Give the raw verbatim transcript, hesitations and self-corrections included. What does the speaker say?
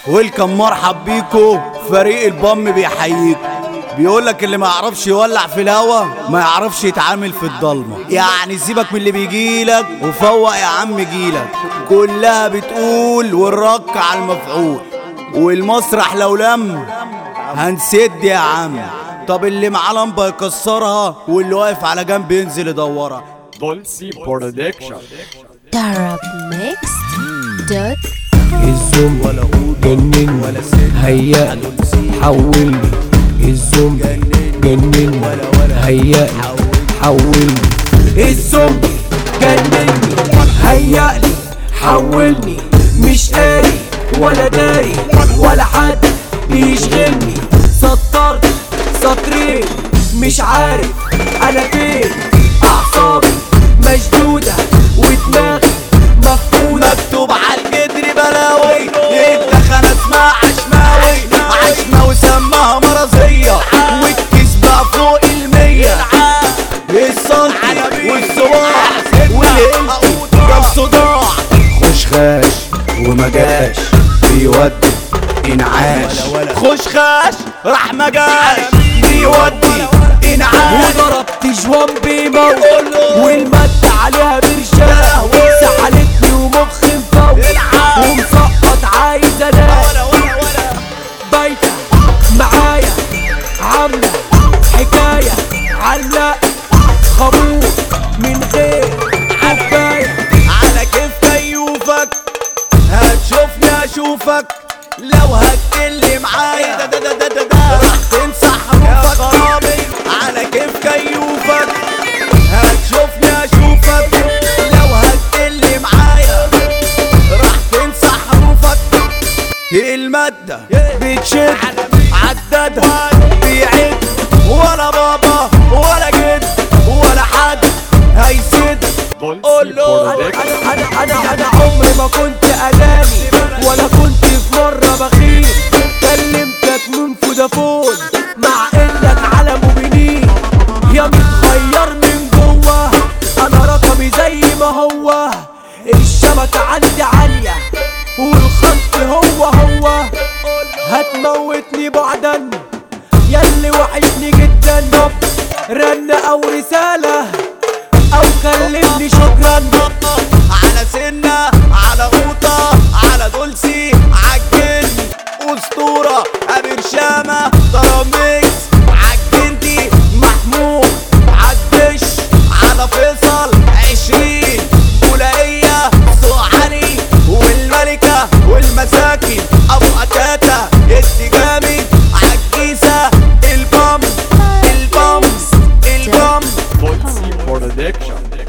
ويلكم، مرحب بيكو. فريق البام بيحييكو. بيقولك اللي ما يعرفش يولع في الهوا ما يعرفش يتعامل في الضلمه. يعني سيبك من اللي بيجيلك وفوق يا عم جيلك. كلها بتقول والرك على المفعول، والمسرح لو لم هنسد يا عم. طب اللي معاه لمبه يكسرها، واللي واقف على جنب ينزل يدورها. دولسي برودكشن. طرب ميكس دوت الزوم ولا قود جنني ولا سد هيأني حولني. الزوم جنني هيأني حولني. الزوم جنني هيأني حولني. مش قاري ولا داري ولا حد بيشغلني. سطرت سطرين مش عارف انا فين. اعصابي مشدودة ودماغي مفقودة. مكتوب على الجدر بلاوي، الدخنة اسمها عشماوي. عشماوي سماها مرضية، والكيس بقى فوق المية. السنتي والصباع والهلقي جاب صداع. خش خاش وما جاش بيودي انعاش. خش خاش راح ما جاش بيودي انعاش. وضربت جوان بيموت والمد عليها برشاة. سحلتني ومخي مفوت ومسقط عايز انام. بايتة معايا عاملة حكاية علق خروج من غير كوباية. على كيف كيوفك هتشوفني اشوفك. لو هتكلم معايا دا دا دا دا دا دا راح تمسح حروفك. على كيف كيوفك هتشوفني اشوفك. لو هتكلم معايا راح تمسح حروفك. المادة بتشد عددها بيعد. ولا بابا ولا جد ولا حد هيسد. قول له انا انا انا انا عمري ما كنت اناني ولا كنت في مرة بخيل. كلمتك من فودافون مع انك على موبينيل. يا متغير من جوه انا رقمي زي ما هو. الشبكة عندي عالية والخط هو هو. هتموتني بعدا ياللي وحشني جدا. رن او رسالة او كلمني شكرا. على سنة على قوطة على دولسي عالجن. اسطورة امير شامة طرب ميكس عالجندي محمود عالدش. على فيصل عشرين بولائية سوحاني والملكة والمساكن ابو قتاتة التجامي عالجيسة. البام البام البام دولسي برودكشن.